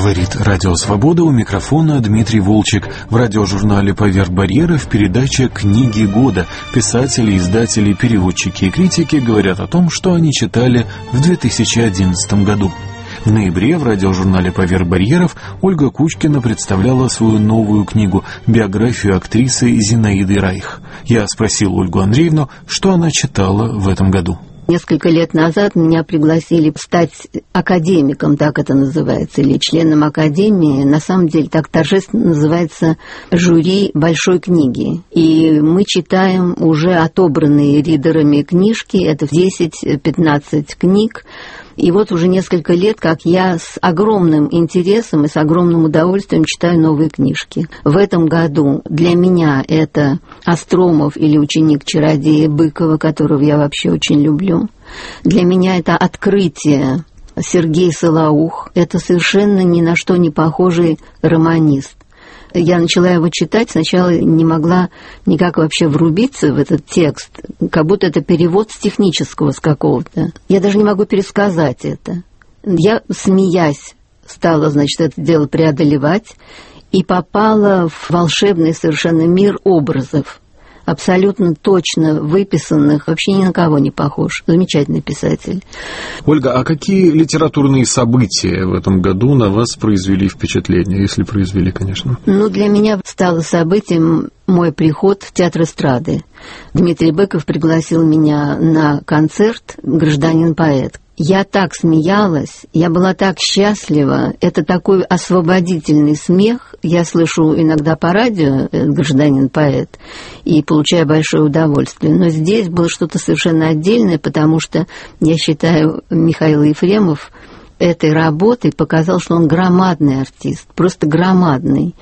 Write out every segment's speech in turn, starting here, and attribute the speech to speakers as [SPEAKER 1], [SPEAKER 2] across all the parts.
[SPEAKER 1] Говорит Радио Свобода, у микрофона Дмитрий Волчек. В радиожурнале «Поверх барьеров» передача «Книги года». Писатели, издатели, переводчики и критики говорят о том, что они читали в 2011 году. В ноябре в радиожурнале «Поверх барьеров» Ольга Кучкина представляла свою новую книгу «Биографию актрисы Зинаиды Райх». Я спросил Ольгу Андреевну, что она читала в этом году.
[SPEAKER 2] Несколько лет назад меня пригласили стать академиком, так это называется, или членом академии. На самом деле так торжественно называется жюри большой книги. И мы читаем уже отобранные ридерами книжки, это 10-15 книг. И вот уже несколько лет, как я с огромным интересом и с огромным удовольствием читаю новые книжки. В этом году для меня это Остромов или ученик чародея Быкова, которого я вообще очень люблю. Для меня это открытие Сергей Солоух. Это совершенно ни на что не похожий романист. Я начала его читать, сначала не могла никак вообще врубиться в этот текст, как будто это перевод с технического, с какого-то. Я даже не могу пересказать это. Я, смеясь, стала, значит, это дело преодолевать и попала в волшебный совершенно мир образов, абсолютно точно выписанных, вообще ни на кого не похож. Замечательный писатель.
[SPEAKER 1] Ольга, а какие литературные события в этом году на вас произвели впечатление, если произвели, конечно?
[SPEAKER 2] Для меня стало событием мой приход в Театр эстрады. Дмитрий Быков пригласил меня на концерт «Гражданин-поэт». Я так смеялась, я была так счастлива. Это такой освободительный смех. Я слышу иногда по радио «Гражданин-поэт» и получаю большое удовольствие. Но здесь было что-то совершенно отдельное, потому что, я считаю, Михаил Ефремов этой работой показал, что он громадный артист, просто громадный.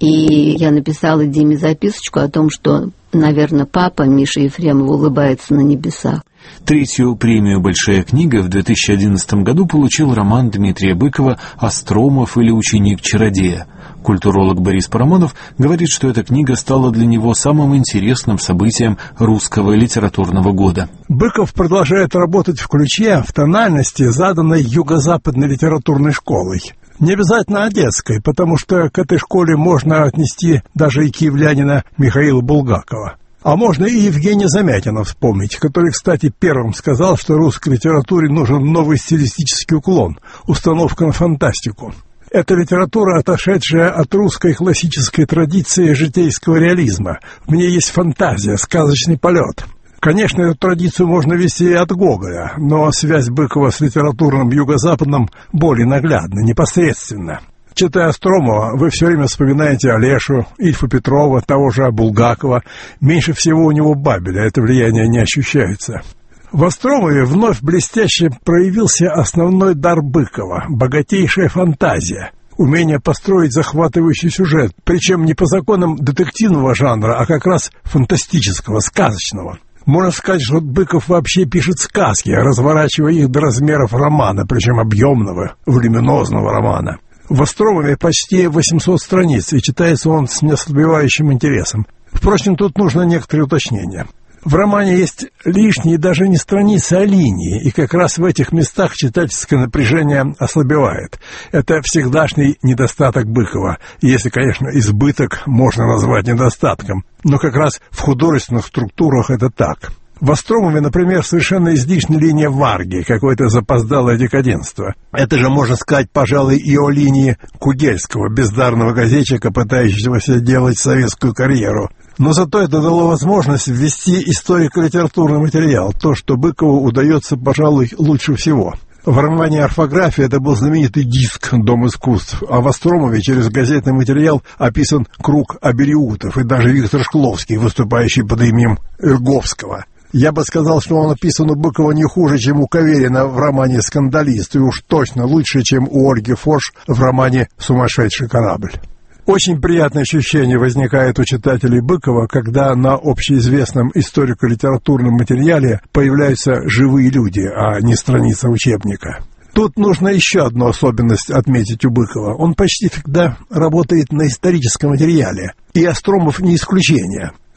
[SPEAKER 2] И я написала Диме записочку о том, что, наверное, папа Миша Ефремов улыбается на небесах.
[SPEAKER 1] Третью премию «Большая книга» в 2011 году получил роман Дмитрия Быкова «Остромов или ученик чародея». Культуролог Борис Парамонов говорит, что эта книга стала для него самым интересным событием русского литературного года.
[SPEAKER 3] Быков продолжает работать в ключе, в тональности, заданной юго-западной литературной школой. Не обязательно одесской, потому что к этой школе можно отнести даже и киевлянина Михаила Булгакова. А можно и Евгения Замятина вспомнить, который, кстати, первым сказал, что русской литературе нужен новый стилистический уклон, установка на фантастику. Это литература, отошедшая от русской классической традиции житейского реализма. В ней есть фантазия, сказочный полет. Конечно, эту традицию можно вести и от Гоголя, но связь Быкова с литературным юго-западным более наглядна, непосредственно. Читая Остромова, вы все время вспоминаете Олешу, Ильфа Петрова, того же Булгакова. Меньше всего у него Бабеля, это влияние не ощущается. В Остромове вновь блестяще проявился основной дар Быкова – богатейшая фантазия, умение построить захватывающий сюжет, причем не по законам детективного жанра, а как раз фантастического, сказочного. Можно сказать, что Быков вообще пишет сказки, разворачивая их до размеров романа, причем объемного, волюминозного романа. В Остромове почти 800 страниц, и читается он с неослабевающим интересом. Впрочем, тут нужно некоторые уточнения. В романе есть лишние даже не страницы, а линии, и как раз в этих местах читательское напряжение ослабевает. Это всегдашний недостаток Быкова, если, конечно, избыток можно назвать недостатком, но как раз в художественных структурах это так. В Остромове, например, совершенно излишняя линия Варги, какое-то запоздалое декаденство. Это же можно сказать, пожалуй, и о линии Кугельского, бездарного газетчика, пытающегося делать советскую карьеру. Но зато это дало возможность ввести историко-литературный материал, то, что Быкову удается, пожалуй, лучше всего. В романе «Орфография» это был знаменитый диск «Дом искусств», а в Остромове через газетный материал описан круг абериутов и даже Виктор Шкловский, выступающий под именем Ирговского. Я бы сказал, что он описан у Быкова не хуже, чем у Каверина в романе «Скандалист», и уж точно лучше, чем у Ольги Форш в романе «Сумасшедший корабль». Очень приятное ощущение возникает у читателей Быкова, когда на общеизвестном историко-литературном материале появляются живые люди, а не страница учебника. Тут нужно еще одну особенность отметить у Быкова. Он почти всегда работает на историческом материале, и Остромов не исключение.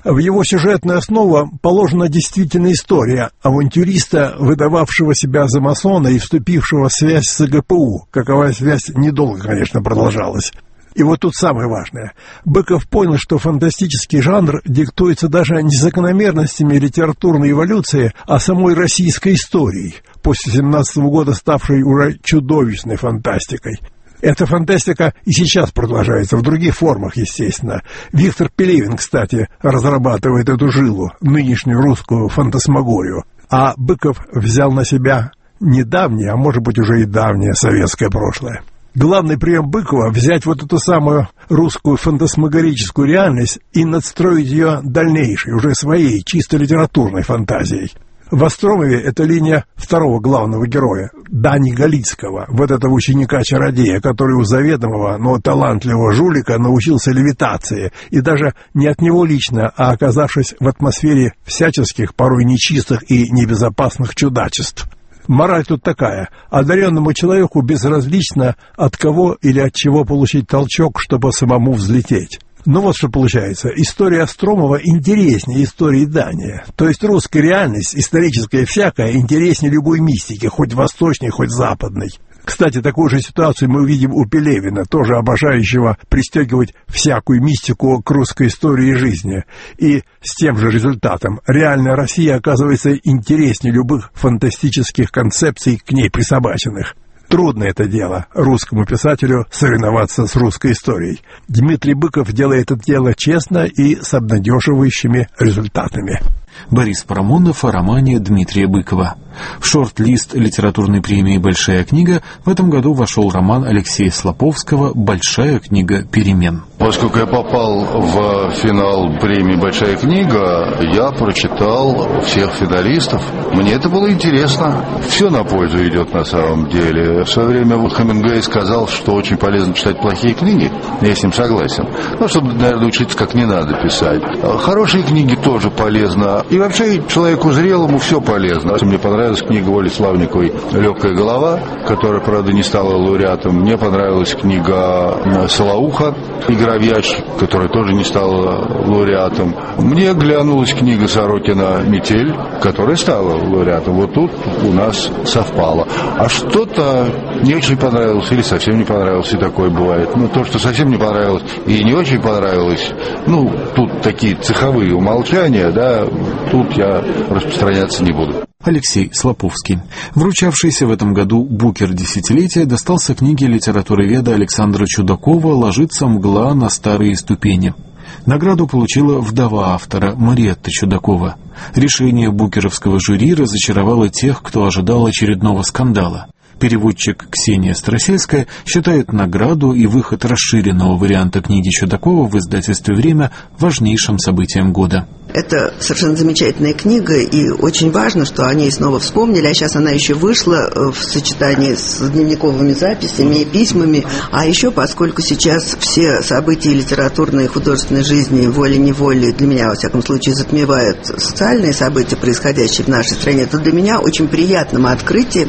[SPEAKER 3] В его сюжетную основу положена действительная история авантюриста, выдававшего себя за масона и вступившего в связь с ГПУ. Каковая связь недолго, конечно, продолжалась. И вот тут самое важное. Быков понял, что фантастический жанр диктуется даже не закономерностями литературной эволюции, а самой российской историей, после 1917 года ставшей уже чудовищной фантастикой. Эта фантастика и сейчас продолжается, в других формах, естественно. Виктор Пелевин, кстати, разрабатывает эту жилу, нынешнюю русскую фантасмагорию. А Быков взял на себя недавнее, а может быть уже и давнее советское прошлое. Главный прием Быкова — взять вот эту самую русскую фантасмагорическую реальность и надстроить ее дальнейшей, уже своей, чисто литературной фантазией. В Остромове это линия второго главного героя, Дани Галицкого, вот этого ученика-чародея, который у заведомого, но талантливого жулика научился левитации, и даже не от него лично, а оказавшись в атмосфере всяческих, порой нечистых и небезопасных чудачеств. Мораль тут такая: одаренному человеку безразлично, от кого или от чего получить толчок, чтобы самому взлететь. Ну вот что получается. История Остромова интереснее истории Дания. То есть русская реальность, историческая всякая, интереснее любой мистики, хоть восточной, хоть западной. Кстати, такую же ситуацию мы увидим у Пелевина, тоже обожающего пристегивать всякую мистику к русской истории и жизни. И с тем же результатом. Реальная Россия оказывается интереснее любых фантастических концепций, к ней присобаченных. Трудно это дело, русскому писателю, соревноваться с русской историей. Дмитрий Быков делает это дело честно и с обнадеживающими результатами.
[SPEAKER 1] Борис Парамонов о романе Дмитрия Быкова. В шорт-лист литературной премии «Большая книга» в этом году вошел роман Алексея Слоповского «Большая книга перемен».
[SPEAKER 4] Поскольку я попал в финал премии «Большая книга», я прочитал всех финалистов. Мне это было интересно. Все на пользу идет на самом деле. В свое время Хемингуэй сказал, что очень полезно читать плохие книги. Я с ним согласен. Ну, чтобы, наверное, учиться, как не надо писать. Хорошие книги тоже полезно. И вообще человеку зрелому все полезно. Мне понравилась книга Оли Славниковой «Легкая голова», которая, правда, не стала лауреатом. Мне понравилась книга Солоуха «Игра в ящик», которая тоже не стала лауреатом. Мне глянулась книга Сорокина «Метель», которая стала лауреатом. Вот тут у нас совпало. А что-то не очень понравилось или совсем не понравилось, и такое бывает. Ну, то, что совсем не понравилось и не очень понравилось, ну, тут такие цеховые умолчания, да, тут я распространяться не буду.
[SPEAKER 1] Алексей Слоповский. Вручавшийся в этом году Букер десятилетия достался книге литературоведа Александра Чудакова «Ложится мгла на старые ступени». Награду получила вдова автора Мариетта Чудакова. Решение букеровского жюри разочаровало тех, кто ожидал очередного скандала. Переводчик Ксения Старосельская считает награду и выход расширенного варианта книги Чудакова в издательстве «Время» важнейшим событием года.
[SPEAKER 5] Это совершенно замечательная книга, и очень важно, что о ней снова вспомнили, а сейчас она еще вышла в сочетании с дневниковыми записями и письмами, а еще поскольку сейчас все события литературной и художественной жизни волей-неволей, для меня, во всяком случае, затмевают социальные события, происходящие в нашей стране, то для меня очень приятным открытием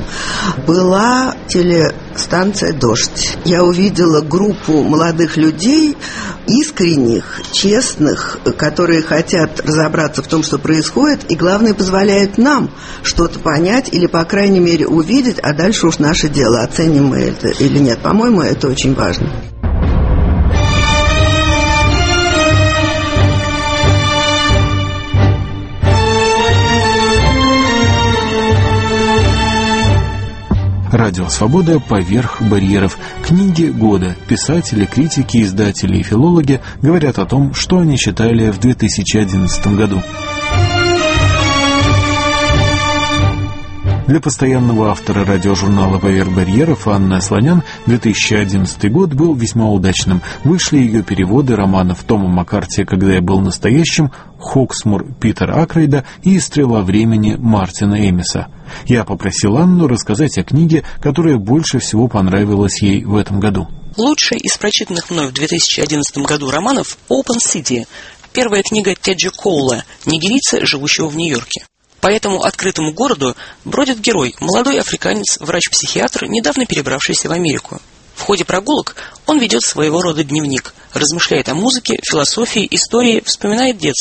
[SPEAKER 5] была телестанция «Дождь». Я увидела группу молодых людей, искренних, честных, которые хотят разобраться в том, что происходит, и, главное, позволяют нам что-то понять или, по крайней мере, увидеть, а дальше уж наше дело, оценим мы это или нет. По-моему, это очень важно.
[SPEAKER 1] Радио «Свобода» поверх барьеров. Книги года. Писатели, критики, издатели и филологи говорят о том, что они читали в 2011 году. Для постоянного автора радиожурнала «Поверх барьеров» Анны Асланян 2011 год был весьма удачным. Вышли ее переводы романов Тома Маккарти «Когда я был настоящим», «Хоксмур» Питера Акрейда и «Стрела времени» Мартина Эмиса. Я попросил Анну рассказать о книге, которая больше всего понравилась ей в этом году.
[SPEAKER 6] Лучший из прочитанных мной в 2011 году романов «Open City». Первая книга Теджи Коула, нигерийца, живущего в Нью-Йорке. По этому открытому городу бродит герой, молодой африканец, врач-психиатр, недавно перебравшийся в Америку. В ходе прогулок он ведет своего рода дневник, размышляет о музыке, философии, истории, вспоминает детство.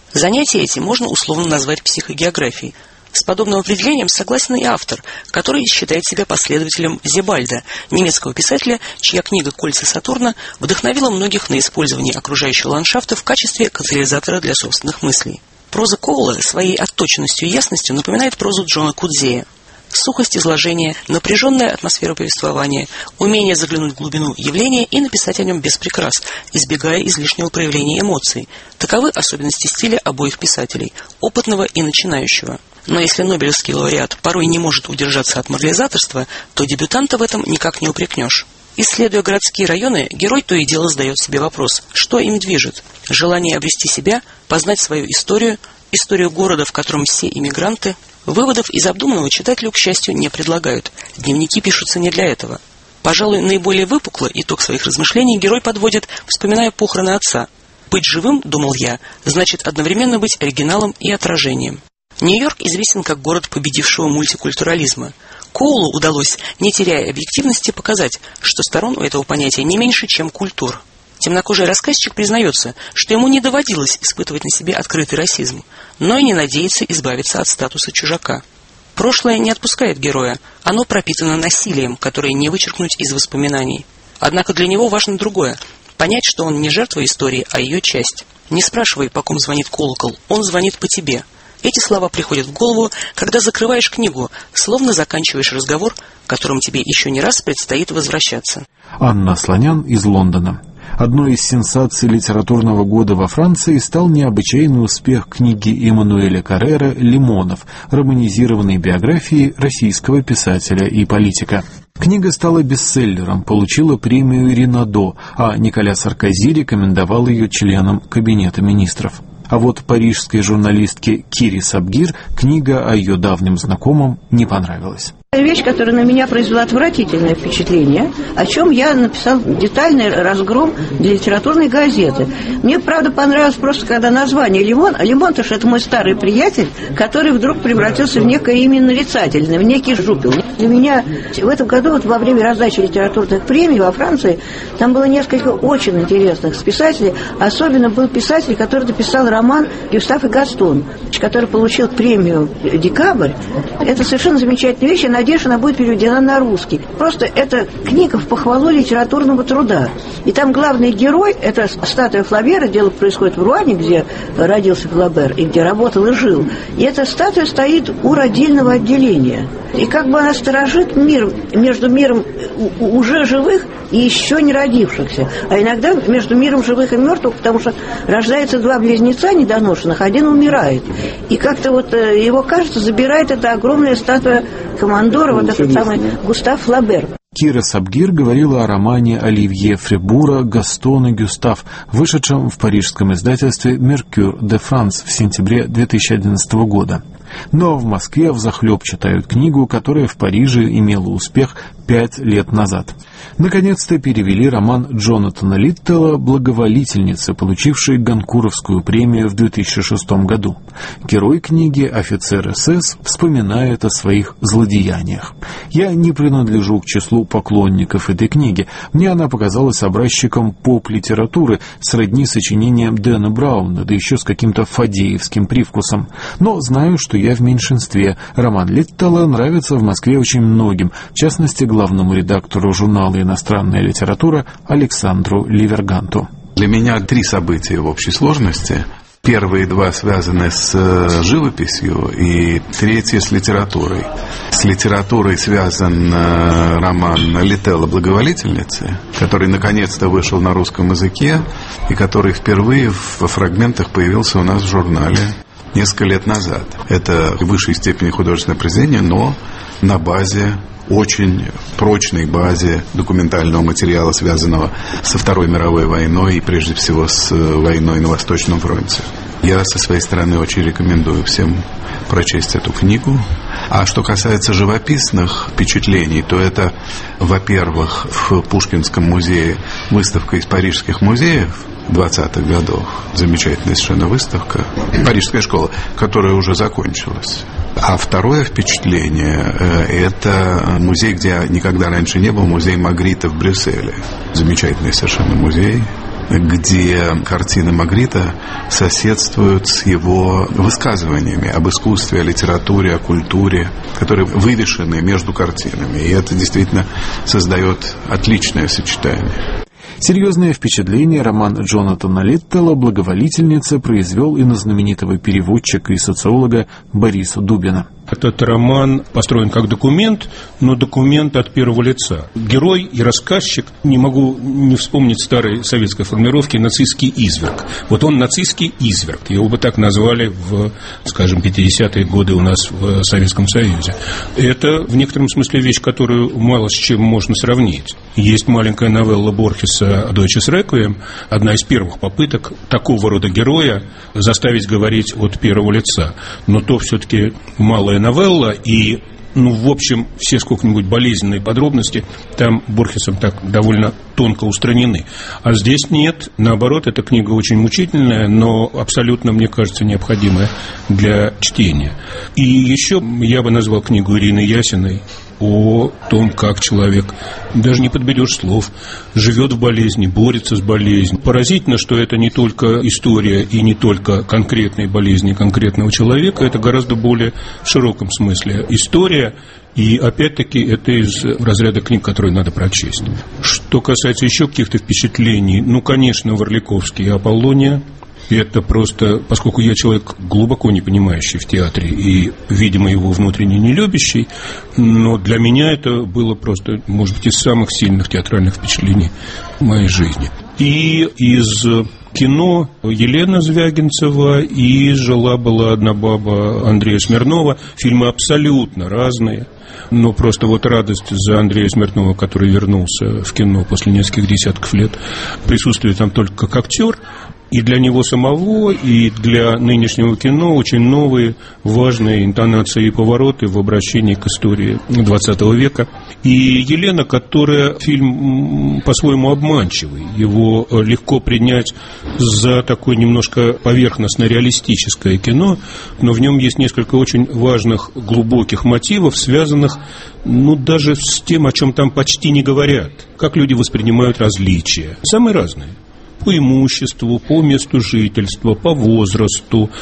[SPEAKER 6] Занятие эти можно условно назвать психогеографией. С подобным определением согласен и автор, который считает себя последователем Зебальда, немецкого писателя, чья книга «Кольца Сатурна» вдохновила многих на использование окружающего ландшафта в качестве катализатора для собственных мыслей. Проза Коула своей отточенностью и ясностью напоминает прозу Джона Кудзея. Сухость изложения, напряженная атмосфера повествования, умение заглянуть в глубину явления и написать о нем без прикрас, избегая излишнего проявления эмоций. Таковы особенности стиля обоих писателей, опытного и начинающего. Но если нобелевский лауреат порой не может удержаться от морализаторства, то дебютанта в этом никак не упрекнешь. Исследуя городские районы, герой то и дело задает себе вопрос, что им движет. Желание обрести себя, познать свою историю, историю города, в котором все иммигранты. Выводов из обдуманного читателю, к счастью, не предлагают. Дневники пишутся не для этого. Пожалуй, наиболее выпукло итог своих размышлений герой подводит, вспоминая похороны отца. «Быть живым, — думал я, — значит одновременно быть оригиналом и отражением». Нью-Йорк известен как город победившего мультикультурализма. Коулу удалось, не теряя объективности, показать, что сторон у этого понятия не меньше, чем культур. Темнокожий рассказчик признается, что ему не доводилось испытывать на себе открытый расизм, но и не надеется избавиться от статуса чужака. Прошлое не отпускает героя, оно пропитано насилием, которое не вычеркнуть из воспоминаний. Однако для него важно другое – понять, что он не жертва истории, а ее часть. Не спрашивай, по ком звонит колокол, он звонит по тебе. Эти слова приходят в голову, когда закрываешь книгу, словно заканчиваешь разговор, к которому тебе еще не раз предстоит возвращаться.
[SPEAKER 1] Анна Слонян из Лондона. Одной из сенсаций литературного года во Франции стал необычайный успех книги Эммануэля Каррера «Лимонов», романизированной биографии российского писателя и политика. Книга стала бестселлером, получила премию Ренадо, а Николя Саркози рекомендовал ее членам Кабинета министров. А вот парижской журналистке Кире Сабгир книга о ее давнем знакомом не понравилась.
[SPEAKER 7] Вещь, которая на меня произвела отвратительное впечатление, о чем я написал детальный разгром для литературной газеты. Мне, правда, понравилось просто, когда название «Лимон», а Лимон, потому что это мой старый приятель, который вдруг превратился в некое имя нарицательное, в некий жупел. Для меня в этом году, вот во время раздачи литературных премий во Франции, там было несколько очень интересных писателей. Особенно был писатель, который написал роман «Гюстав и Гастон», который получил премию «Декабрь». Это совершенно замечательная вещь. Надеюсь, она будет переведена на русский. Просто это книга в похвалу литературного труда. И там главный герой, это статуя Флабера, дело происходит в Руане, где родился Флабер, и где работал и жил. И эта статуя стоит у родильного отделения. И как бы она сторожит мир, между миром уже живых и еще не родившихся. А иногда между миром живых и мертвых, потому что рождаются два близнеца недоношенных, один умирает. И как-то вот его, кажется, забирает эта огромная статуя командора, вот этот самый Густав Флабер.
[SPEAKER 1] Кира Сабгир говорила о романе Оливье Фребура «Гастон и Гюстав», вышедшем в парижском издательстве «Меркюр де Франс» в сентябре 2011 года. Но в Москве взахлеб читают книгу, которая в Париже имела успех 5 лет назад. Наконец-то перевели роман Джонатана Литтела «Благоволительница», получивший Гонкуровскую премию в 2006 году. Герой книги, офицер СС, вспоминает о своих злодеяниях. Я не принадлежу к числу поклонников этой книги. Мне она показалась образчиком поп-литературы, сродни сочинениям Дэна Брауна, да еще с каким-то фадеевским привкусом. Но знаю, что я в меньшинстве. Роман Литтела нравится в Москве очень многим, в частности, главному редактору журнала «Иностранная литература» Александру Ливерганту.
[SPEAKER 8] Для меня 3 события в общей сложности. Первые 2 связаны с живописью, и 3 с литературой. С литературой связан роман Литтела «Благоволительницы», который наконец-то вышел на русском языке, и который впервые во фрагментах появился у нас в журнале несколько лет назад. Это в высшей степени художественное произведение, но на базе, очень прочной базе документального материала, связанного со Второй мировой войной и прежде всего с войной на Восточном фронте. Я со своей стороны очень рекомендую всем прочесть эту книгу. А что касается живописных впечатлений, то это, во-первых, в Пушкинском музее выставка из парижских музеев 20-х годов. Замечательная совершенно выставка. Парижская школа, которая уже закончилась. А второе впечатление – это музей, где я никогда раньше не был, музей Магрита в Брюсселе. Замечательный совершенно музей. где картины Магрита соседствуют с его высказываниями об искусстве, о литературе, о культуре, которые вывешены между картинами. И это действительно создает отличное сочетание.
[SPEAKER 1] Серьезное впечатление роман Джонатана Литтела «Благоволительница» произвел и на знаменитого переводчика и социолога Бориса Дубина.
[SPEAKER 9] Этот роман построен как документ, но документ от первого лица. Герой и рассказчик, не могу не вспомнить старой советской формулировки, нацистский изверг. Вот он нацистский изверг. Его бы так назвали в, скажем, 50-е годы у нас в Советском Союзе. Это в некотором смысле вещь, которую мало с чем можно сравнить. Есть маленькая новелла Борхеса «Deutsches Requiem», одна из первых попыток такого рода героя заставить говорить от первого лица. Но то все-таки малая новелла, и, в общем, все сколько-нибудь болезненные подробности там Борхесом так довольно тонко устранены. А здесь нет, наоборот, эта книга очень мучительная, но абсолютно, мне кажется, необходимая для чтения. И еще я бы назвал книгу Ирины Ясиной о том, как человек, даже не подберешь слов, живет в болезни, борется с болезнью. Поразительно, что это не только история и не только конкретные болезни конкретного человека, это гораздо более в широком смысле история. И, опять-таки, это из разряда книг, которые надо прочесть. Что касается еще каких-то впечатлений, конечно, Варликовский и Аполлония. Это просто, поскольку я человек глубоко не понимающий в театре и, видимо, его внутренне не любящий, но для меня это было просто, может быть, из самых сильных театральных впечатлений в моей жизни. И из кино Елена Звягинцева и «Жила-была одна баба» Андрея Смирнова. Фильмы абсолютно разные. Но просто вот радость за Андрея Смирнова, который вернулся в кино после нескольких десятков лет, присутствие там только как актер. И для него самого, и для нынешнего кино очень новые, важные интонации и повороты в обращении к истории XX века. И Елена, которая фильм по-своему обманчивый, его легко принять за такое немножко поверхностно-реалистическое кино, но в нем есть несколько очень важных, глубоких мотивов, связанных, даже с тем, о чем там почти не говорят. Как люди воспринимают различия. Самые разные. По имуществу, по месту жительства, по возрасту,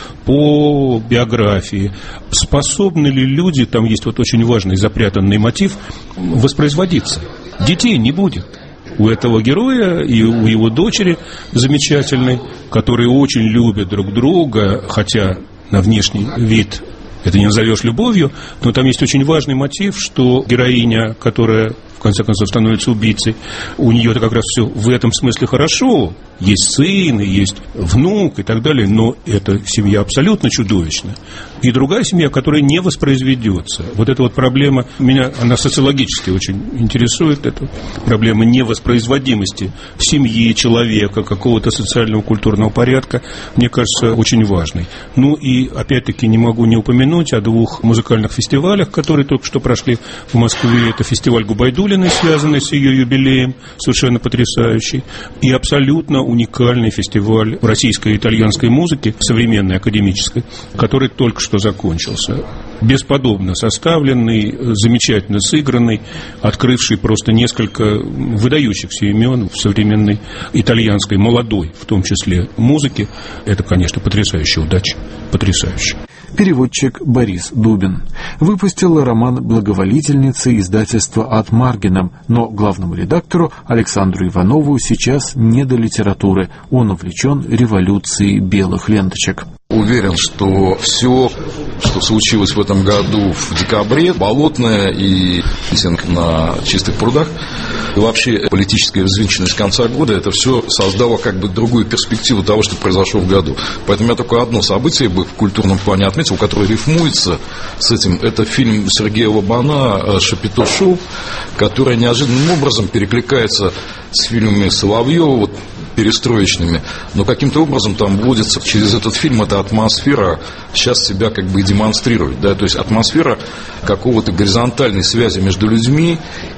[SPEAKER 9] по биографии. Способны ли люди, там есть вот очень важный запрятанный мотив, воспроизводиться? Детей не будет. У этого героя и у его дочери замечательной, которые очень любят друг друга, хотя на внешний вид это не назовешь любовью, но там есть очень важный мотив, что героиня, которая в конце концов становится убийцей, у нее-то как раз все в этом смысле хорошо. Есть сын, и есть внук и так далее, но эта семья абсолютно чудовищная. И другая семья, которая не воспроизведется. Вот эта вот проблема, меня она социологически очень интересует, эта проблема невоспроизводимости в семье человека, какого-то социального культурного порядка, мне кажется, очень важной. И опять-таки не могу не упомянуть о двух музыкальных фестивалях, которые только что прошли в Москве. Это фестиваль Губайдулиной, связанный с ее юбилеем, совершенно потрясающий, и абсолютно уникальный фестиваль российской и итальянской музыки, современной, академической, который только что закончился. Бесподобно составленный, замечательно сыгранный, открывший просто несколько выдающихся имен в современной итальянской, молодой, в том числе, музыке. Это, конечно, потрясающая удача. Потрясающе.
[SPEAKER 1] Переводчик Борис Дубин выпустил роман «Благоволительница» издательства «Ад Маргином», но главному редактору Александру Иванову сейчас не до литературы. Он увлечен революцией белых ленточек.
[SPEAKER 10] Уверен, что все, что случилось в этом году в декабре, Болотное и митинг на Чистых прудах, и вообще политическая взвинченность конца года, это все создало другую перспективу того, что произошло в году. Поэтому я только одно событие бы в культурном плане отметил, которое рифмуется с этим. Это фильм Сергея Лобана «Шапито Шоу», который неожиданным образом перекликается с фильмами Соловьева, перестроечными, но каким-то образом там вводится через этот фильм эта атмосфера сейчас себя и демонстрирует, то есть атмосфера какого-то горизонтальной связи между людьми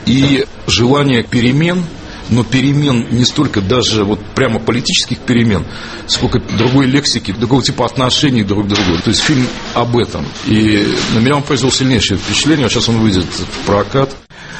[SPEAKER 10] и желание перемен, но перемен не столько даже прямо политических перемен, сколько другой лексики, другого типа отношений друг к другу. То есть фильм об этом. И на меня он произвел сильнейшее впечатление, сейчас он выйдет в прокат.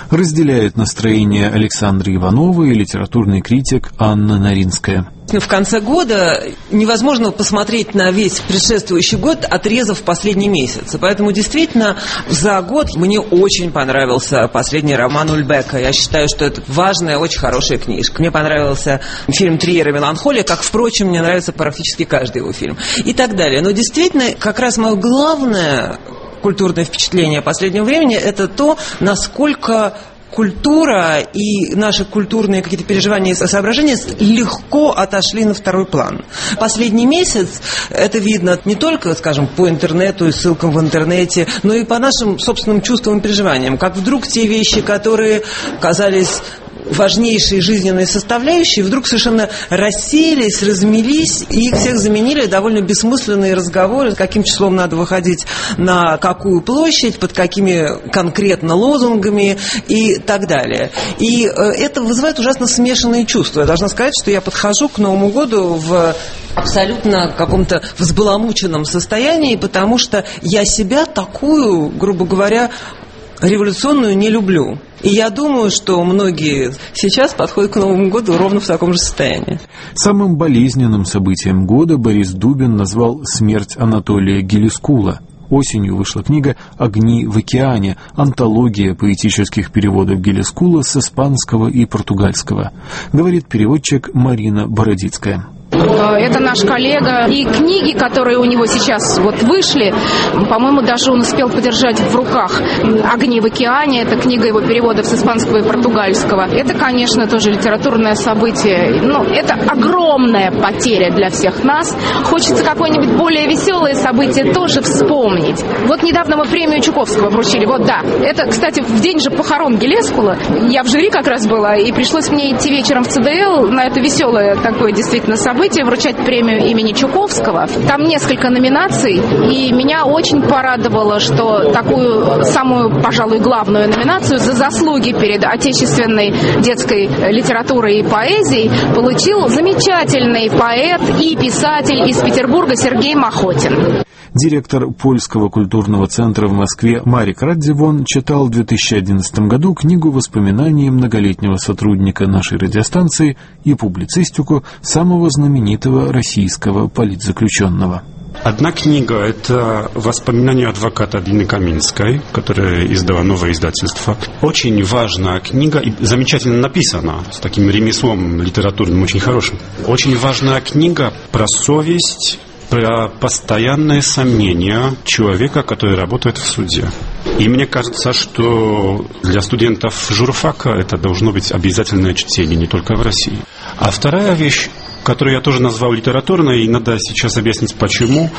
[SPEAKER 1] Разделяет настроение Александра Иванова и литературный критик Анна Наринская.
[SPEAKER 11] В конце года невозможно посмотреть на весь предшествующий год, отрезав последний месяц. Поэтому действительно за год мне очень понравился последний роман Ульбека. Я считаю, что это важная, очень хорошая книжка. Мне понравился фильм Триера «Меланхолия», как, впрочем, мне нравится практически каждый его фильм. И так далее. Но действительно, как раз мое главное культурное впечатление последнего времени – это то, насколько культура и наши культурные какие-то переживания и соображения легко отошли на второй план. Последний месяц это видно не только, скажем, по интернету и ссылкам в интернете, но и по нашим собственным чувствам и переживаниям. Как вдруг те вещи, которые казались важнейшие жизненные составляющие, вдруг совершенно рассеялись, размелись, и их всех заменили довольно бессмысленные разговоры, каким числом надо выходить на какую площадь, под какими конкретно лозунгами и так далее. И это вызывает ужасно смешанные чувства. Я должна сказать, что я подхожу к Новому году в абсолютно каком-то взбаламученном состоянии, потому что я себя такую, грубо говоря, революционную не люблю. И я думаю, что многие сейчас подходят к Новому году ровно в таком же состоянии.
[SPEAKER 1] Самым болезненным событием года Борис Дубин назвал смерть Анатолия Гелескула. Осенью вышла книга «Огни в океане», антология поэтических переводов Гелескула с испанского и португальского, говорит переводчик Марина Бородицкая.
[SPEAKER 12] Это наш коллега. И книги, которые у него сейчас вот вышли, по-моему, даже он успел подержать в руках. «Огни в океане» — это книга его переводов с испанского и португальского. Это, конечно, тоже литературное событие. Ну, это огромная потеря для всех нас. Хочется какое-нибудь более веселое событие тоже вспомнить. Вот недавно мы премию Чуковского вручили. Вот да. Это, кстати, в день же похорон Гелескула. Я в жюри как раз была, и пришлось мне идти вечером в ЦДЛ на это веселое такое действительно событие, вручать премию имени Чуковского. Там несколько номинаций, и меня очень порадовало, что такую самую, пожалуй, главную номинацию за заслуги перед отечественной детской литературой и поэзией получил замечательный поэт и писатель из Петербурга Сергей Махотин.
[SPEAKER 1] Директор Польского культурного центра в Москве Марик Радзивон читал в 2011 году книгу воспоминаний многолетнего сотрудника нашей радиостанции и публицистику самого знаменитого российского политзаключенного.
[SPEAKER 13] Одна книга – это «Воспоминания адвоката Дины Каминской», которая издала новое издательство. Очень важная книга и замечательно написана, с таким ремеслом литературным очень хорошим. Очень важная книга про совесть, про постоянное сомнение человека, который работает в суде. И мне кажется, что для студентов журфака это должно быть обязательное чтение, не только в России. А вторая вещь, которую я тоже назвал литературной, и надо сейчас объяснить почему,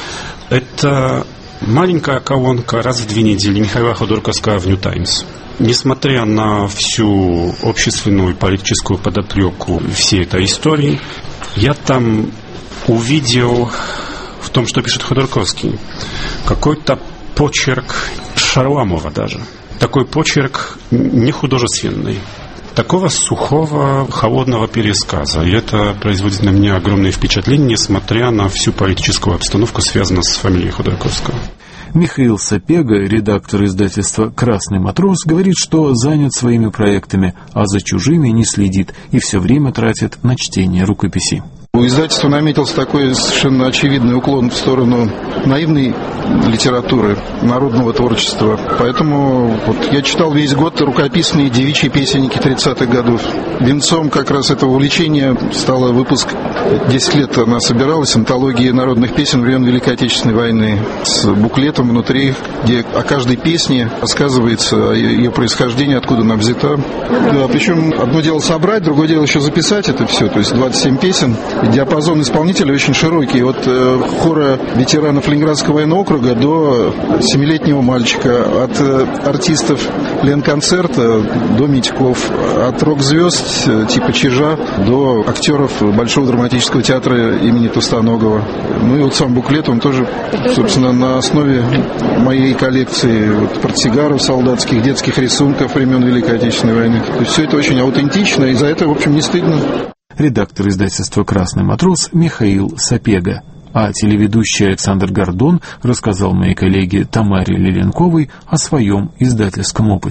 [SPEAKER 13] это маленькая колонка раз в 2 недели Михаила Ходорковского в «Нью Таймс». Несмотря на всю общественную и политическую подоплеку всей этой истории, я там увидел в том, что пишет Ходорковский, какой-то почерк Шарламова даже. Такой почерк не художественный. Такого сухого, холодного пересказа. И это производит на меня огромное впечатление, несмотря на всю политическую обстановку, связанную с фамилией Ходорковского.
[SPEAKER 1] Михаил Сапега, редактор издательства «Красный матрос», говорит, что занят своими проектами, а за чужими не следит и все время тратит на чтение рукописей.
[SPEAKER 14] У издательства наметился такой совершенно очевидный уклон в сторону наивной литературы, народного творчества. Поэтому вот я читал весь год рукописные девичьи песенники 30-х годов. Венцом как раз этого увлечения стал выпуск, 10 лет она собиралась, антологии народных песен времен Великой Отечественной войны, с буклетом внутри, где о каждой песне рассказывается о ее происхождении, откуда она взята. Да, причем одно дело собрать, другое дело еще записать это все, то есть 27 песен. Диапазон исполнителей очень широкий, от хора ветеранов Ленинградского военного округа до 7-летнего мальчика, от артистов Ленконцерта до Митьков, от рок-звезд типа Чижа до актеров Большого драматического театра имени Товстоногова. Ну и вот сам буклет, он тоже, собственно, на основе моей коллекции портсигаров солдатских, детских рисунков времен Великой Отечественной войны. То есть все это очень аутентично, и за это, в общем, не стыдно.
[SPEAKER 1] Редактор издательства «Красный матрос» Михаил Сапега. А телеведущий Александр Гордон рассказал моей коллеге Тамаре Леленковой о своем издательском опыте.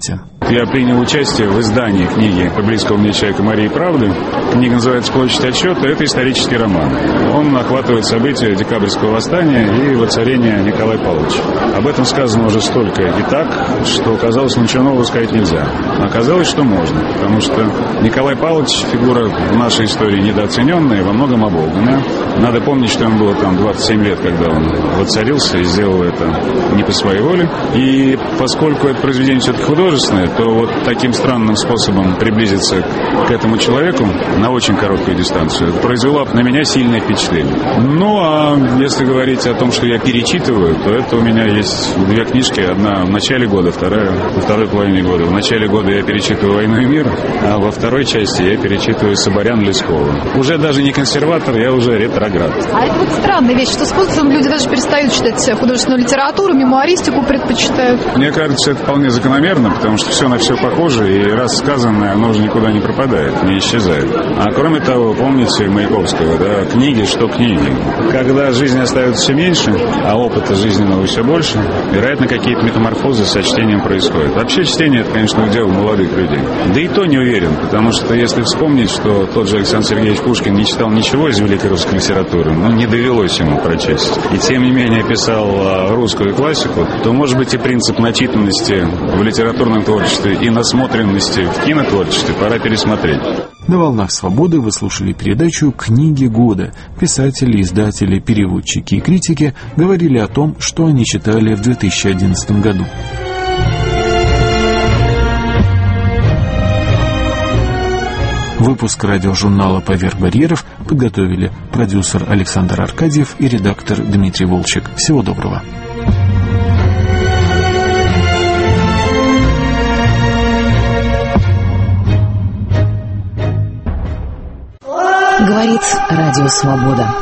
[SPEAKER 15] я принял участие в издании книги по близкому мне человеку Марии Правды. Книга называется «Площадь отсчета». Это исторический роман. Он охватывает события Декабрьского восстания и воцарения Николая Павловича. Об этом сказано уже столько и так, что казалось, ничего нового сказать нельзя. Оказалось, что можно, потому что Николай Павлович — фигура в нашей истории недооцененная, во многом оболганная. Надо помнить, что ему было там 27 лет, когда он воцарился и сделал это не по своей воле. И поскольку это произведение все-таки художественное, то вот таким странным способом приблизиться к этому человеку на очень короткую дистанцию произвело на меня сильное впечатление. Ну, а если говорить о том, что я перечитываю, то это у меня есть две книжки. Одна в начале года, вторая во второй половине года. В начале года я перечитываю «Войну и мир», а во второй части я перечитываю Соборян Лескова. Уже даже не консерватор, я уже ретроград.
[SPEAKER 16] А это вот странная вещь, что с возрастом люди даже перестают читать художественную литературу, мемуаристику предпочитают.
[SPEAKER 15] Мне кажется, это вполне закономерно, потому что все на все похоже, и раз сказанное, оно уже никуда не пропадает, не исчезает. А кроме того, помните Маяковского, да, книги, что книги. Когда жизни остается все меньше, а опыта жизненного все больше, вероятно, какие-то метаморфозы со чтением происходят. Вообще чтение — это, конечно, удел молодых людей. Да и то не уверен, потому что если вспомнить, что тот же Александр Сергеевич Пушкин не читал ничего из великой русской литературы, не довелось ему прочесть, и тем не менее писал русскую классику, то, может быть, и принцип начитанности в литературном творчестве и насмотренности в кинотворчестве пора пересмотреть.
[SPEAKER 1] На «Волнах свободы» вы слушали передачу «Книги года». Писатели, издатели, переводчики и критики говорили о том, что они читали в 2011 году. Выпуск радиожурнала «Поверх барьеров» подготовили продюсер Александр Аркадьев и редактор Дмитрий Волчек. Всего доброго.
[SPEAKER 17] Говорит Радио Свобода.